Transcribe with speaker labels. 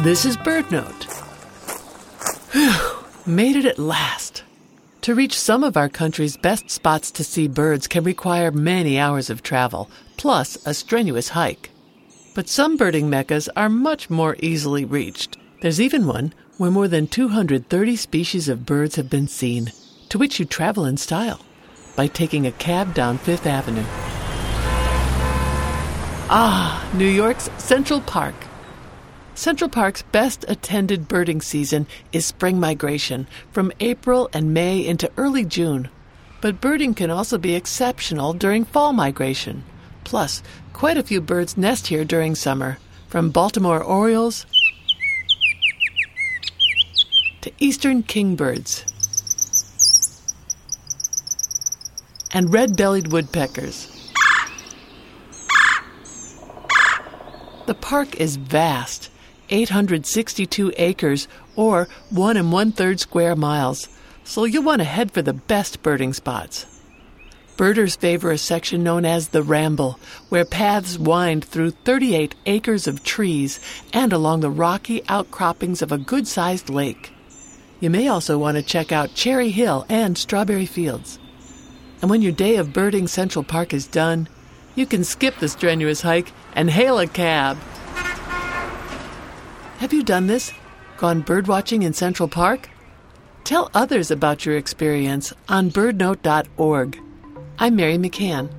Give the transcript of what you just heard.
Speaker 1: This is BirdNote. Whew, made it at last. To reach some of our country's best spots to see birds can require many hours of travel, plus a strenuous hike. But some birding meccas are much more easily reached. There's even one where more than 230 species of birds have been seen, to which you travel in style by taking a cab down Fifth Avenue. Ah, New York's Central Park. Central Park's best-attended birding season is spring migration, from April and May into early June. But birding can also be exceptional during fall migration. Plus, quite a few birds nest here during summer, from Baltimore orioles to eastern kingbirds and red-bellied woodpeckers. The park is vast, 862 acres, or 1 1/3 square miles, so you'll want to head for the best birding spots. Birders favor a section known as the Ramble, where paths wind through 38 acres of trees and along the rocky outcroppings of a good-sized lake. You may also want to check out Cherry Hill and Strawberry Fields. And when your day of birding Central Park is done, you can skip the strenuous hike and hail a cab. Have you done this? Gone birdwatching in Central Park? Tell others about your experience on birdnote.org. I'm Mary McCann.